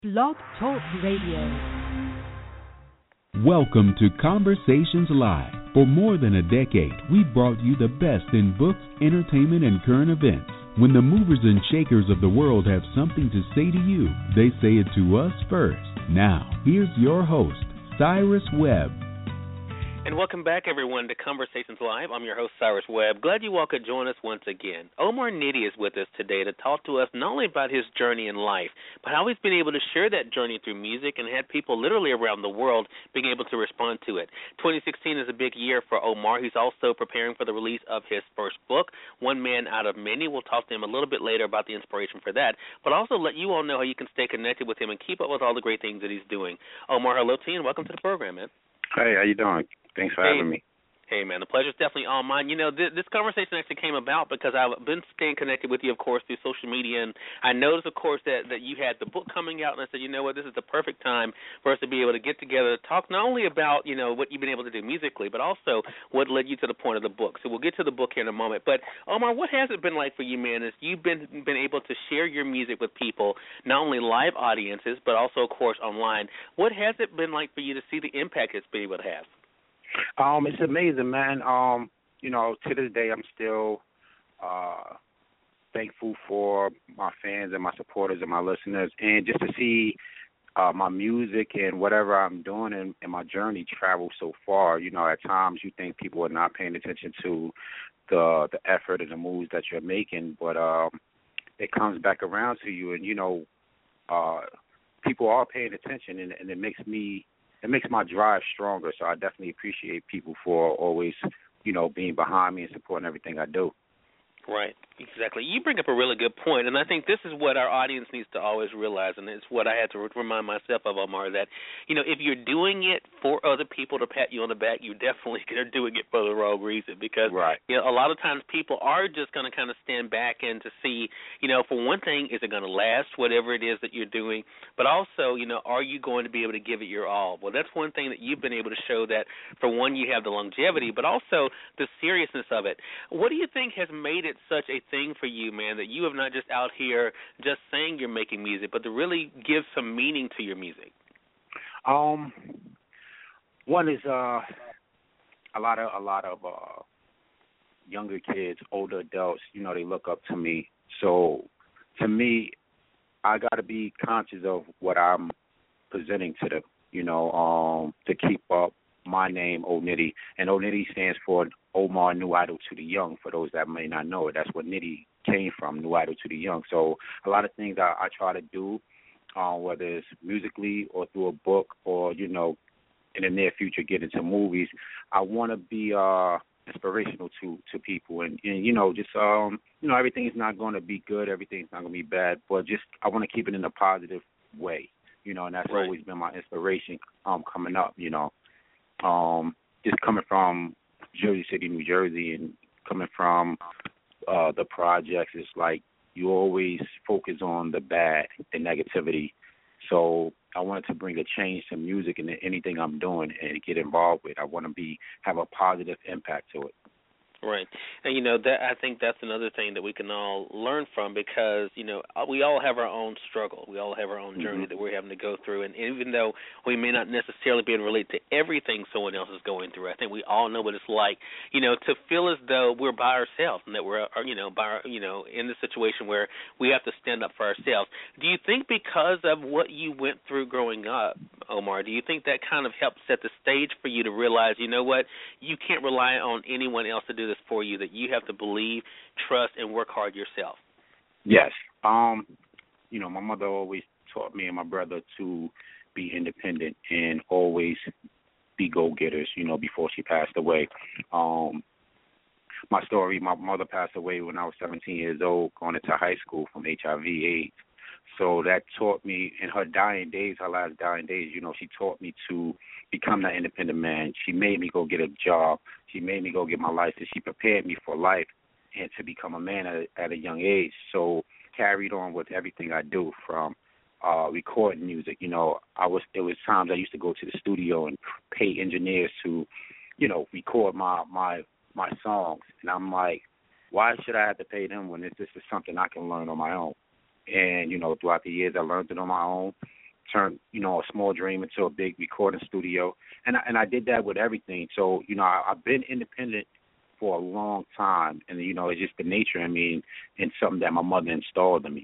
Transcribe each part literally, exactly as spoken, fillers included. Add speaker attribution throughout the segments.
Speaker 1: Blog Talk Radio.
Speaker 2: Welcome to Conversations Live. For more than a decade, we've brought you the best in books, entertainment, and current events. When the movers and shakers of the world have something to say to you, they say it to us first. Now, here's your host, Cyrus Webb.
Speaker 3: And welcome back, everyone, to Conversations Live. I'm your host, Cyrus Webb. Glad you all could join us once again. Omar Nitty is with us today to talk to us not only about his journey in life, but how he's been able to share that journey through music and had people literally around the world being able to respond to it. twenty sixteen is a big year for Omar. He's also preparing for the release of his first book, One Man Out of Many. We'll talk to him a little bit later about the inspiration for that, but also let you all know how you can stay connected with him and keep up with all the great things that he's doing. Omar, hello to you, and welcome to the program, man.
Speaker 4: Hey, how you doing? Thanks for
Speaker 3: hey,
Speaker 4: having me.
Speaker 3: Hey, man, the pleasure's definitely all mine. You know, th- this conversation actually came about because I've been staying connected with you, of course, through social media, and I noticed, of course, that, that you had the book coming out, and I said, you know what, this is the perfect time for us to be able to get together to talk not only about, you know, what you've been able to do musically, but also what led you to the point of the book. So we'll get to the book here in a moment. But, Omar, what has it been like for you, man, as you've been, been able to share your music with people, not only live audiences, but also, of course, online? What has it been like for you to see the impact it's been able to have?
Speaker 4: Um, it's amazing, man. Um, you know, to this day, I'm still uh, thankful for my fans and my supporters and my listeners, and just to see uh, my music and whatever I'm doing and, and my journey travel so far. You know, at times you think people are not paying attention to the the effort and the moves that you're making, but um, it comes back around to you, and you know, uh, people are paying attention, and, and it makes me. It makes my drive stronger, so I definitely appreciate people for always, you know, being behind me and supporting everything I do.
Speaker 3: Right, exactly. You bring up a really good point, and I think this is what our audience needs to always realize, and it's what I had to remind myself of, Omar, that, you know, if you're doing it for other people to pat you on the back, you definitely are doing it for the wrong reason, because,
Speaker 4: right.
Speaker 3: you know, a lot of times people are just going to kind of stand back and to see, you know, for one thing, is it going to last, whatever it is that you're doing, but also, you know, are you going to be able to give it your all? Well, that's one thing that you've been able to show, that, for one, you have the longevity, but also the seriousness of it. What do you think has made it such a thing for you, man, that you have not just out here just saying you're making music, but to really give some meaning to your music?
Speaker 4: Um, one is uh, a lot of a lot of uh, younger kids, older adults. You know, they look up to me. So, to me, I got to be conscious of what I'm presenting to them. You know, um, to keep up my name, Old Nitty, and Old Nitty stands for Omar, New Idol to the Young. For those that may not know it, that's what Nitty came from, New Idol to the Young. So a lot of things I, I try to do, uh, whether it's musically or through a book or, you know, in the near future get into movies, I want to be uh, inspirational to, to people. And, and, you know, just, um, you know, everything is not going to be good, everything's not going to be bad, but just I want to keep it in a positive way, you know, and that's
Speaker 3: right.
Speaker 4: always been my inspiration um, coming up, you know. Um, just coming from Jersey City, New Jersey, and coming from uh, the projects, it's like you always focus on the bad, the negativity. So I wanted to bring a change to music and anything I'm doing and get involved with. I want to be have a positive impact to it.
Speaker 3: Right. And, you know, that I think that's another thing that we can all learn from, because, you know, we all have our own struggle. We all have our own journey mm-hmm. that we're having to go through. And even though we may not necessarily be able to relate to everything someone else is going through, I think we all know what it's like, you know, to feel as though we're by ourselves and that we're, you know, by, our, you know, in the situation where we have to stand up for ourselves. Do you think because of what you went through growing up, Omar, do you think that kind of helped set the stage for you to realize, you know what, you can't rely on anyone else to do this for you, that you have to believe, trust, and work hard yourself?
Speaker 4: Yes. Um, you know, my mother always taught me and my brother to be independent and always be go-getters, you know, before she passed away. Um, my story, my mother passed away when I was seventeen years old, going into high school from H I V AIDS. So that taught me in her dying days, her last dying days, you know, she taught me to become that independent man. She made me go get a job. She made me go get my license. She prepared me for life and to become a man at a, at a young age. So carried on with everything I do, from uh, recording music. You know, I was there was times I used to go to the studio and pay engineers to, you know, record my my my songs. And I'm like, why should I have to pay them when this, this is something I can learn on my own? And, you know, throughout the years, I learned it on my own. turn, you know, a small dream into a big recording studio. And I, and I did that with everything. So, you know, I, I've been independent for a long time. And, you know, it's just the nature in me and, and something that my mother installed in me.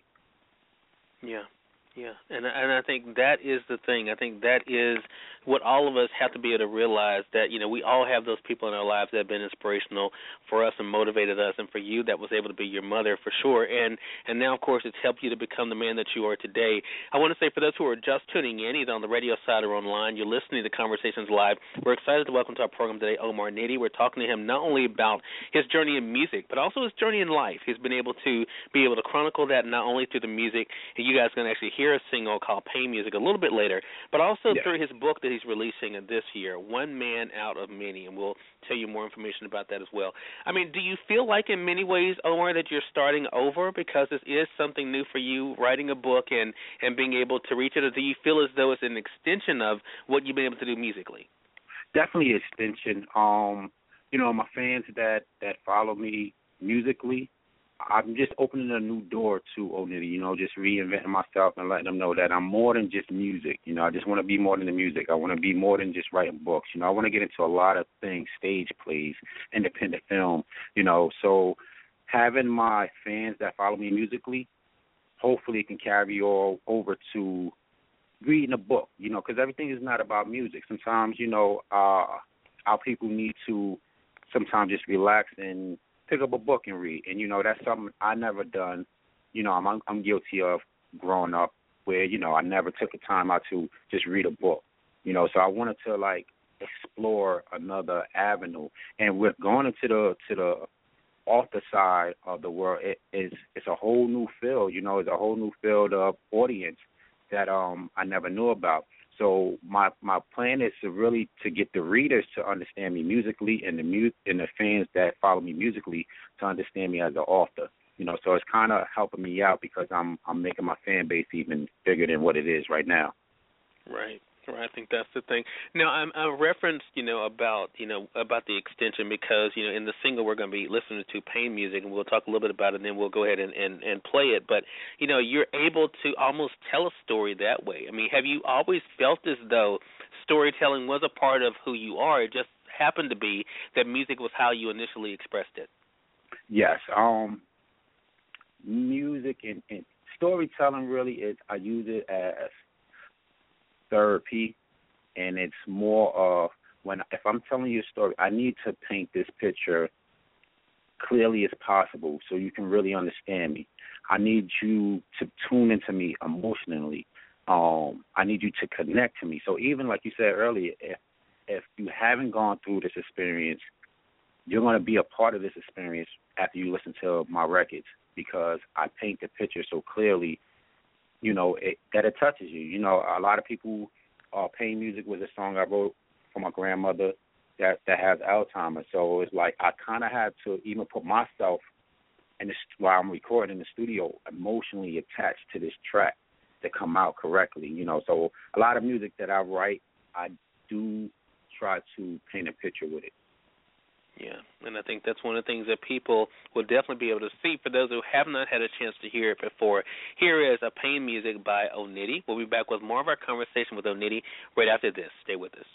Speaker 3: Yeah. Yeah, and and I think that is the thing. I think that is what all of us have to be able to realize, that, you know, we all have those people in our lives that have been inspirational for us and motivated us, and for you, that was able to be your mother for sure. And and now, of course, it's helped you to become the man that you are today. I want to say, for those who are just tuning in, either on the radio side or online, you're listening to Conversations Live. We're excited to welcome to our program today Omar Nitty. We're talking to him not only about his journey in music, but also his journey in life. He's been able to be able to chronicle that not only through the music, and you guys can actually hear a single called Pain Music a little bit later, but also yeah. through his book that he's releasing this year, One Man Out of Many, and we'll tell you more information about that as well. I mean, do you feel like in many ways, Omar, that you're starting over because this is something new for you, writing a book and, and being able to reach it, or do you feel as though it's an extension of what you've been able to do musically?
Speaker 4: Definitely an extension. Um, you know, my fans that, that follow me musically, I'm just opening a new door to Onitty, you know, just reinventing myself and letting them know that I'm more than just music. You know, I just want to be more than the music. I want to be more than just writing books. You know, I want to get into a lot of things, stage plays, independent film, you know. So having my fans that follow me musically, hopefully it can carry all over to reading a book, you know, because everything is not about music. Sometimes, you know, uh, our people need to sometimes just relax and pick up a book and read. And, you know, that's something I never done. You know, I'm I'm guilty of growing up where, you know, I never took the time out to just read a book. You know, so I wanted to, like, explore another avenue. And with going into the to the author side of the world, it is it's a whole new field, you know, it's a whole new field of audience that um I never knew about. So my my plan is to really to get the readers to understand me musically, and the mu- and the fans that follow me musically to understand me as an author. You know, so it's kind of helping me out because I'm I'm making my fan base even bigger than what it is right now.
Speaker 3: Right. Right, I think that's the thing. Now, I'm, I referenced, you know, about, you know, about the extension because, you know, in the single we're going to be listening to Pain Music, and we'll talk a little bit about it, and then we'll go ahead and, and, and play it. But, you know, you're able to almost tell a story that way. I mean, have you always felt as though storytelling was a part of who you are? It just happened to be that music was how you initially expressed it.
Speaker 4: Yes. Um, music and, and storytelling really is, I use it as therapy, and it's more of when if I'm telling you a story, I need to paint this picture clearly as possible so you can really understand me. I need you to tune into me emotionally. Um, I need you to connect to me. So even like you said earlier, if if you haven't gone through this experience, you're going to be a part of this experience after you listen to my records, because I paint the picture so clearly, you know, it, that it touches you. You know, a lot of people, uh, Pain Music was a song I wrote for my grandmother that, that has Alzheimer's. So it's like I kind of had to even put myself, in the, while I'm recording in the studio, emotionally attached to this track to come out correctly. You know, so a lot of music that I write, I do try to paint a picture with it.
Speaker 3: Yeah, and I think that's one of the things that people will definitely be able to see. For those who have not had a chance to hear it before, here is a Pain Music by Onitty. We'll be back with more of our conversation with Onitty right after this. Stay with us.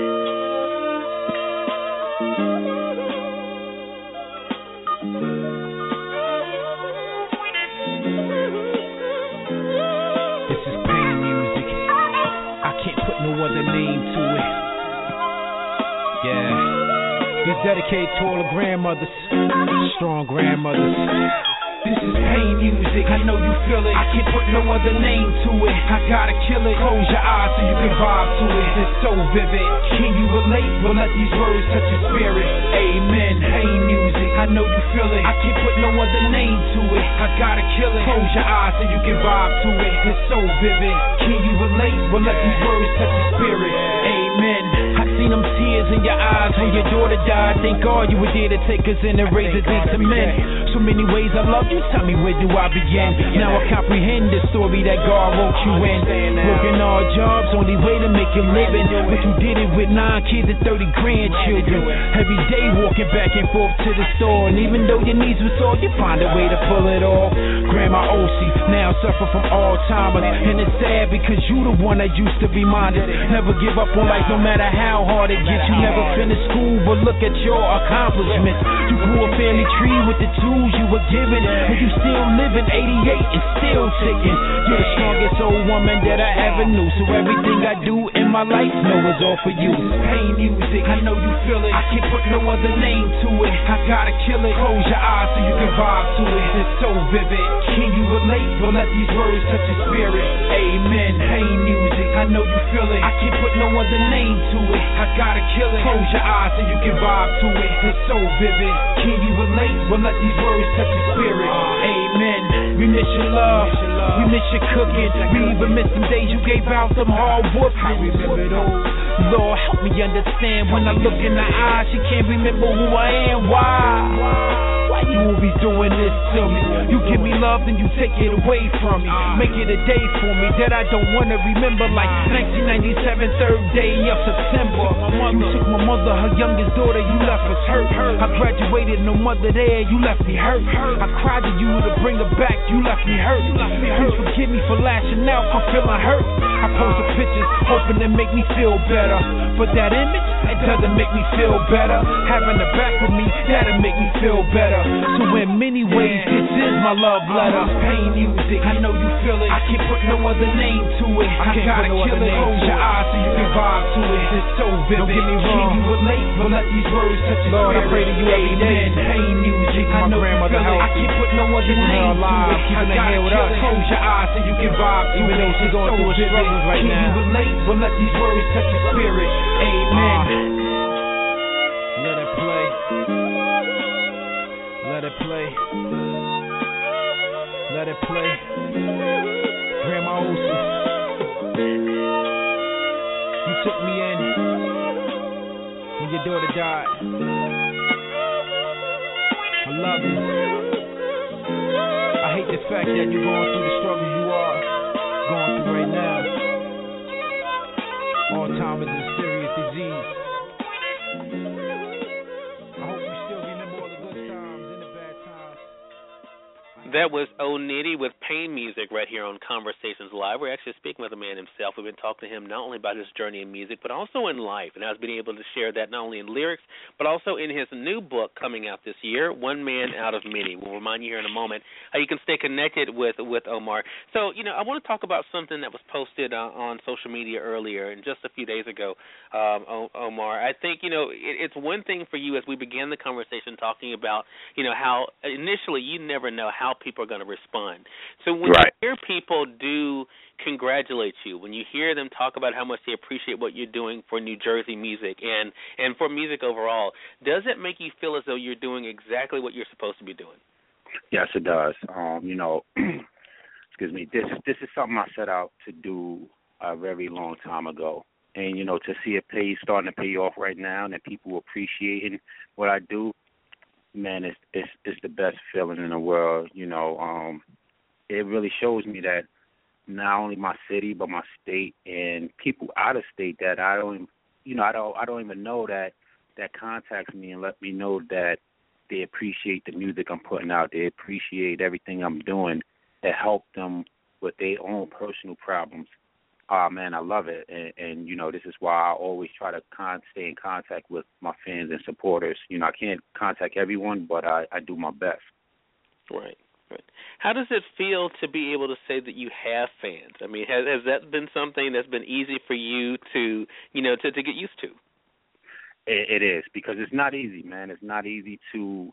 Speaker 5: This is Pain Music. I can't put no other name to it. Yeah. It's dedicated to all the grandmothers, strong grandmothers. This is Pain Music, I know you feel it. I can't put no other name to it. I gotta kill it. Close your eyes so you can vibe to it. It's so vivid. Can you relate? Well, let these words touch your spirit. Amen. Pain Music, I know you feel it. I can't put no other name to it. I gotta kill it. Close your eyes so you can vibe to it. It's so vivid. Can you relate? Well, let these words touch your spirit. Amen. I seen them tears in your eyes when your daughter died. Thank God you were there to take us in and raise us into men. So many ways I love you. Tell me, where do I begin? Now I comprehend the story that God wrote you in. Working all jobs, job's only way to make a living, but you did it with nine kids and thirty grandchildren. Every day walking back and forth to the store, and even though your knees were sore, you find a way to pull it off. Grandma O C now suffer from Alzheimer's, and it's sad because you the one that used to be minded. Never give up on life no matter how hard it gets. You never finished school, but look at your accomplishments. You grew a family tree with the tools you were given, and you still living eighty-eight and still ticking. You're the strongest old woman that I ever knew, so everything I do in my life know is all for you. Pain music, I know you feel it. I can't put no other name to it. I gotta kill it. Close your eyes so you can vibe to it. It's so vivid. Can you relate? But let these words touch your spirit. Amen. Pain music, I know you feel it. I can't put no other name to it. I gotta kill it. Close your eyes so you can vibe to it. It's so vivid. Can you relate? But let these words touch your spirit. Amen. We miss your love. We miss your cooking. We even miss some days you gave out some hard whoopings. Lord, help me understand. When I look in her eyes, she can't remember who I am. Why? Why you always doing this to me? You give me love, then you take it away from me. Make it a day for me that I don't wanna remember, like nineteen ninety-seven, third day of September. You took my mother, her youngest daughter, you left us hurt. I graduated, no mother there, you left me hurt. I cried to you to bring her back, you left me hurt. Please forgive me for lashing out, I'm feeling hurt. I post the pictures, hoping to make me feel better, but that image, it doesn't make me feel better. Having her back with me, that'll make me feel better. So in many ways, this is my love letter. Pain music, I know you feel it. I can't put no other name to it. I, I gotta no kill it. Close your eyes so you can vibe to it. It's so vivid. Don't get me wrong. Can you relate? But let these words touch your Lord, spirit. I pray to you every day. Pain music, I know you feel it. I can't put no other name to it. I gotta kill it. Close your eyes so you can vibe to it. Even though she's going through her struggles right now. Can you relate? But let these words touch your spirit. Amen. Let it play. Let it play. Let it play. Grandma Olsen, you took me in when your daughter died. I love you. I hate the fact that you're going through the struggles you are going through right now. Alzheimer's is a serious disease.
Speaker 3: That was O'Nitty with Pain Music right here on Conversations Live. We're actually speaking with the man himself. We've been talking to him not only about his journey in music, but also in life, and I was being able to share that not only in lyrics, but also in his new book coming out this year, One Man Out of Many. We'll remind you here in a moment how you can stay connected with, with Omar. So, you know, I want to talk about something that was posted uh, on social media earlier and just a few days ago, um, Omar. I think, you know, it, it's one thing for you as we began the conversation talking about, you know, how initially you never know how people are going to respond. So when right. you hear people do congratulate you, when you hear them talk about how much they appreciate what you're doing for New Jersey music and, and for music overall, does it make you feel as though you're doing exactly what you're supposed to be doing?
Speaker 4: Yes, it does. Um, you know, excuse me, this this is something I set out to do a very long time ago. And, you know, to see it pay, starting to pay off right now and that people appreciating what I do, man, it's, it's it's the best feeling in the world. You know, um, it really shows me that not only my city but my state and people out of state that I don't, you know, I don't I don't even know that that contacts me and let me know that they appreciate the music I'm putting out. They appreciate everything I'm doing to help them with their own personal problems. Oh, man, I love it. And, and, you know, this is why I always try to con- stay in contact with my fans and supporters. You know, I can't contact everyone, but I, I do my best.
Speaker 3: Right, right. How does it feel to be able to say that you have fans? I mean, has, has that been something that's been easy for you to, you know, to, to get used to?
Speaker 4: It, it is, because it's not easy, man. It's not easy to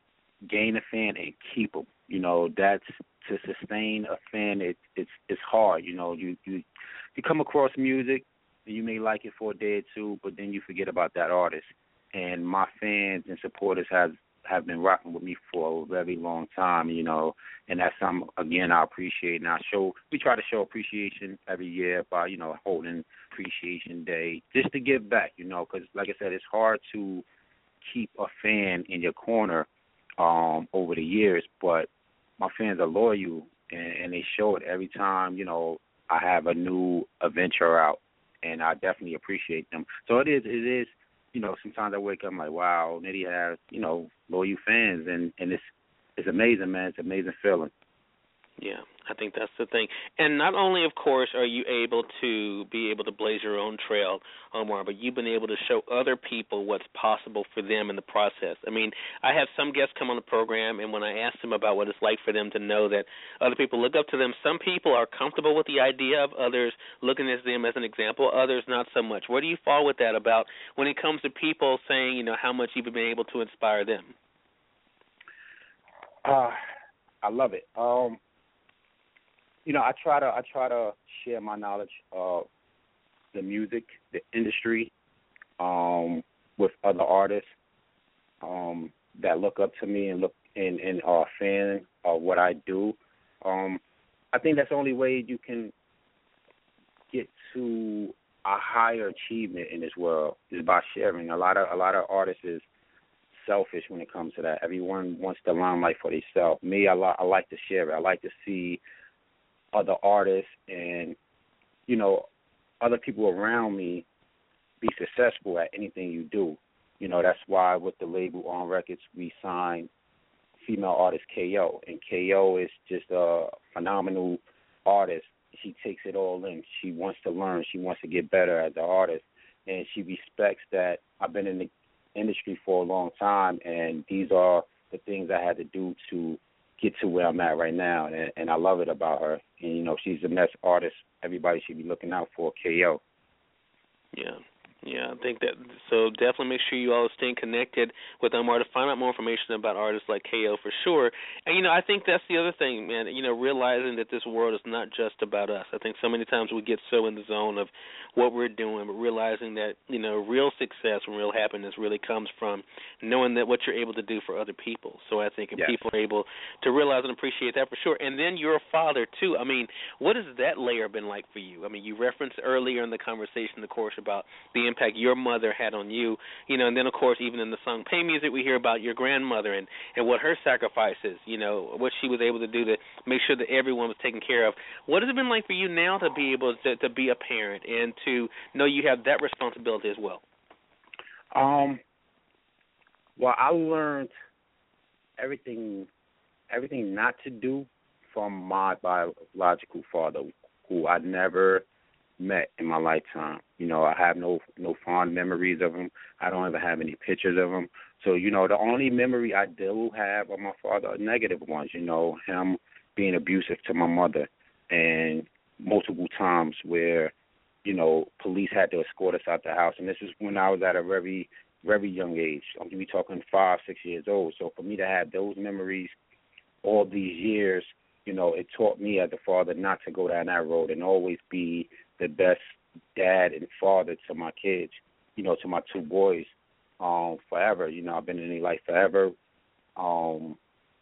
Speaker 4: gain a fan and keep them. You know, that's to sustain a fan. It, it's it's hard. You know, you you you come across music and you may like it for a day or two, but then you forget about that artist. And my fans and supporters have have been rocking with me for a very long time. You know, and that's something again I appreciate. And I show we try to show appreciation every year by you know holding Appreciation Day just to give back. You know, because like I said, it's hard to keep a fan in your corner um, over the years, but my fans are loyal, and, and they show it every time, you know, I have a new adventure out, and I definitely appreciate them. So it is, it is, you know, sometimes I wake up, I'm like, wow, Nitty has, you know, loyal fans, and, and it's, it's amazing, man. It's an amazing feeling.
Speaker 3: Yeah, I think that's the thing. And not only, of course, are you able to be able to blaze your own trail, Omar, but you've been able to show other people what's possible for them in the process. I mean, I have some guests come on the program, and when I ask them about what it's like for them to know that other people look up to them, some people are comfortable with the idea of others looking at them as an example, others not so much. Where do you fall with that about when it comes to people saying, you know, how much you've been able to inspire them?
Speaker 4: Uh, I love it. Um, You know, I try to I try to share my knowledge of the music, the industry, um, with other artists um, that look up to me and look and, and are a fan of what I do. Um, I think that's the only way you can get to a higher achievement in this world is by sharing. A lot of a lot of artists is selfish when it comes to that. Everyone wants the limelight for themselves. Me, I, li- I like to share it. I like to see other artists and, you know, other people around me be successful at anything you do. You know, that's why with the label On Records, we signed female artist K O. And K O is just a phenomenal artist. She takes it all in. She wants to learn. She wants to get better as an artist. And she respects that I've been in the industry for a long time, and these are the things I had to do to get to where I'm at right now, and, and I love it about her. And, you know, she's the next artist everybody should be looking out for, K O.
Speaker 3: Yeah. Yeah, I think that, so definitely make sure you all stay connected with Omar to find out more information about artists like K O for sure. And, you know, I think that's the other thing, man, you know, realizing that this world is not just about us. I think so many times we get so in the zone of what we're doing, but realizing that, you know, real success and real happiness really comes from knowing that what you're able to do for other people. So I think if
Speaker 4: yes.
Speaker 3: people are able to realize and appreciate that for sure. And then you're a father, too. I mean, what has that layer been like for you? I mean, you referenced earlier in the conversation, of course, about the impact your mother had on you, you know, and then, of course, even in the song Pay Music, we hear about your grandmother and, and what her sacrifices, you know, what she was able to do to make sure that everyone was taken care of. What has it been like for you now to be able to, to be a parent and to know you have that responsibility as well?
Speaker 4: Um, well, I learned everything, everything not to do from my biological father, who I never met in my lifetime. You know, I have no no fond memories of him. I don't ever have any pictures of him. So, you know, the only memory I do have of my father are negative ones, you know, him being abusive to my mother, and multiple times where, you know, police had to escort us out the house. And this is when I was at a very, very young age. I'm going to be talking five, six years old. So for me to have those memories all these years, you know, it taught me as a father not to go down that road and always be the best dad and father to my kids, you know, to my two boys, um, forever. You know, I've been in their life forever. Um,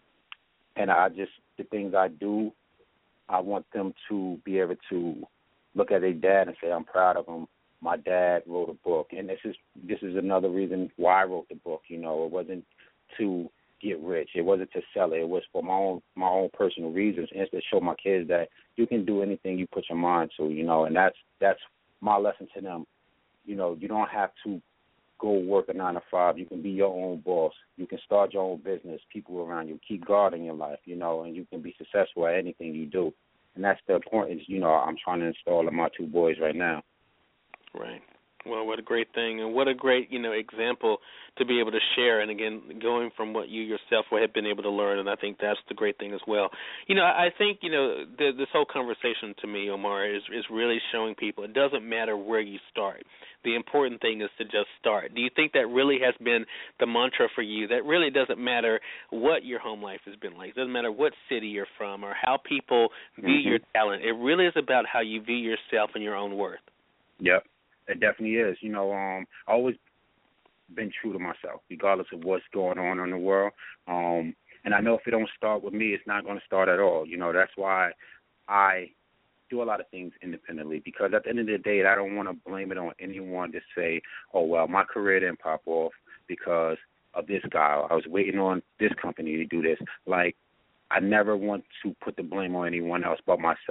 Speaker 4: and I just, the things I do, I want them to be able to look at their dad and say, I'm proud of him. My dad wrote a book. And this is this is another reason why I wrote the book. You know, it wasn't to get rich. It wasn't to sell it. It was for my own my own personal reasons, and it's to show my kids that you can do anything you put your mind to, you know, and that's that's my lesson to them. You know, you don't have to go work a nine to five. You can be your own boss. You can start your own business, people around you. Keep God in your life, you know, and you can be successful at anything you do. And that's the importance, you know, I'm trying to install in my two boys right now.
Speaker 3: Right. Well, what a great thing, and what a great, you know, example to be able to share. And again, going from what you yourself have been able to learn, and I think that's the great thing as well. You know, I think, you know, the, this whole conversation to me, Omar, is is really showing people it doesn't matter where you start. The important thing is to just start. Do you think that really has been the mantra for you? That really doesn't matter what your home life has been like. It doesn't matter what city you're from or how people view
Speaker 4: mm-hmm.
Speaker 3: your talent. It really is about how you view yourself and your own worth.
Speaker 4: Yep. It definitely is. You know, um, I always been true to myself, regardless of what's going on in the world. Um, and I know if it don't start with me, it's not going to start at all. You know, that's why I do a lot of things independently, because at the end of the day, I don't want to blame it on anyone to say, oh, well, my career didn't pop off because of this guy. I was waiting on this company to do this. Like, I never want to put the blame on anyone else but myself.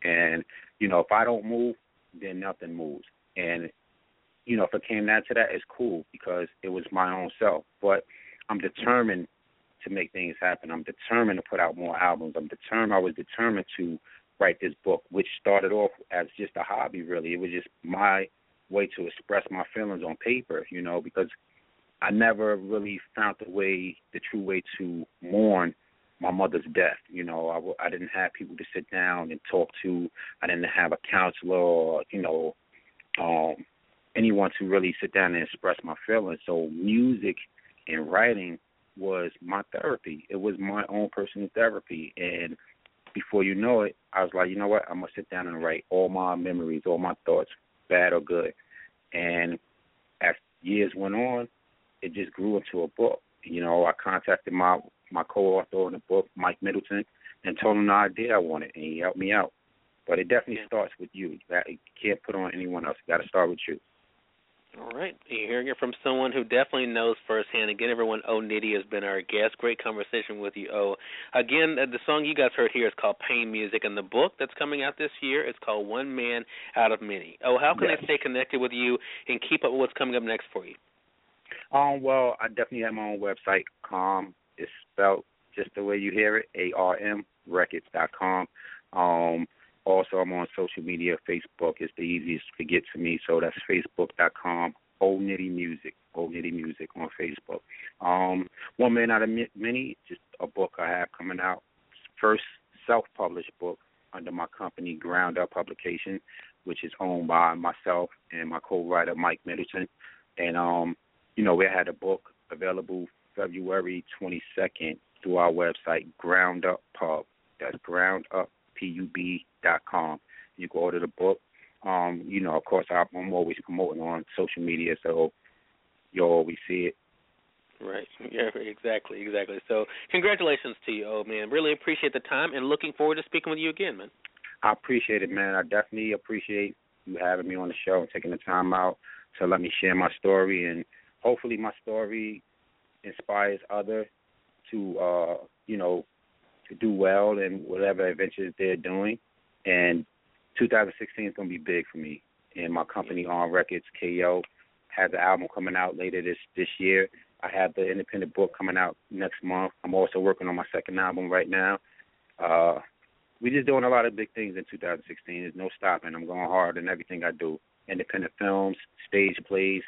Speaker 4: And, you know, if I don't move, then nothing moves. And, you know, if it came down to that, it's cool because it was my own self. But I'm determined to make things happen. I'm determined to put out more albums. I'm determined. I was determined to write this book, which started off as just a hobby, really. It was just my way to express my feelings on paper, you know, because I never really found the way, the true way to mourn my mother's death. You know, I, w- I didn't have people to sit down and talk to. I didn't have a counselor or, you know, um, anyone to really sit down and express my feelings. So music and writing was my therapy. It was my own personal therapy. And before you know it, I was like, you know what, I'm going to sit down and write all my memories, all my thoughts, bad or good. And as years went on, it just grew into a book. You know, I contacted my, my co-author on the book, Mike Middleton, and told him the idea I wanted, and he helped me out. But it definitely starts with you. You can't put on anyone else. You got to start with you.
Speaker 3: All right. You're hearing it from someone who definitely knows firsthand. Again, everyone, O Nitty has been our guest. Great conversation with you, O. Again, the song you guys heard here is called Pain Music, and the book that's coming out this year is called One Man Out of Many. Oh, how can yes. they stay connected with you and keep up with what's coming up next for you?
Speaker 4: Um, well, I definitely have my own website. Com is spelled just the way you hear it, A R M records dot com. Um, also, I'm on social media. Facebook is the easiest to get to me, so that's facebook dot com. O Nitty Music, O Nitty Music on Facebook. Um, One Man Out of Many, just a book I have coming out. First self-published book under my company, Ground Up Publication, which is owned by myself and my co-writer, Mike Middleton. And, um, you know, we had a book available February twenty-second through our website, Ground Up Pub. That's ground up pub dot com. You can order the book. Um, you know, of course, I'm always promoting on social media, so you'll always see it.
Speaker 3: Right. Yeah, exactly, exactly. So congratulations to you, oh, man. Really appreciate the time and looking forward to speaking with you again, man.
Speaker 4: I appreciate it, man. I definitely appreciate you having me on the show and taking the time out to let me share my story, and hopefully my story inspires others to, uh, you know, to do well in whatever adventures they're doing. And two thousand sixteen is going to be big for me. And my company, On Records, K O, has an album coming out later this, this year. I have the independent book coming out next month. I'm also working on my second album right now. Uh, we're just doing a lot of big things in two thousand sixteen. There's no stopping. I'm going hard in everything I do. Independent films, stage plays.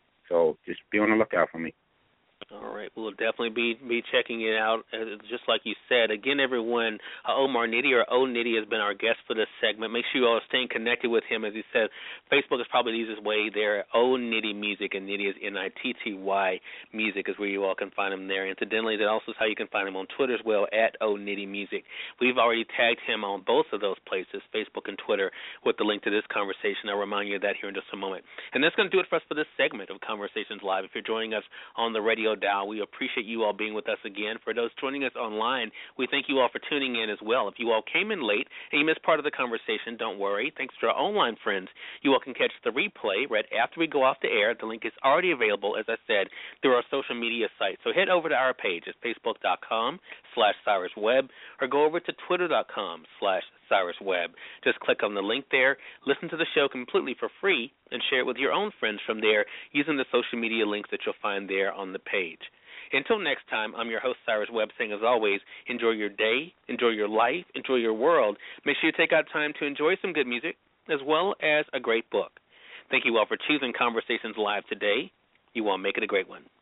Speaker 4: So just be on the lookout for me.
Speaker 3: All right. We'll definitely be be checking it out. Uh, just like you said, again, everyone, uh, Omar Nitty or O Nitty has been our guest for this segment. Make sure you all are staying connected with him. As he said, Facebook is probably the easiest way there. O Nitty Music, and Nitty is N I T T Y Music is where you all can find him there. Incidentally, that also is how you can find him on Twitter as well, at O Nitty Music. We've already tagged him on both of those places, Facebook and Twitter, with the link to this conversation. I'll remind you of that here in just a moment. And that's going to do it for us for this segment of Conversations Live. If you're joining us on the radio dial, we appreciate you all being with us again. For those joining us online, we thank you all for tuning in as well. If you all came in late and you missed part of the conversation, don't worry. Thanks to our online friends, you all can catch the replay right after we go off the air. The link is already available, as I said, through our social media site. So head over to our page at facebook.com slash Cyrus Webb or go over to twitter.com slash Cyrus Webb. Just click on the link there, listen to the show completely for free, and share it with your own friends from there using the social media links that you'll find there on the page. Until next time, I'm your host, Cyrus Webb, saying, as always, enjoy your day, enjoy your life, enjoy your world. Make sure you take out time to enjoy some good music as well as a great book. Thank you all for choosing Conversations Live today. You all make it a great one.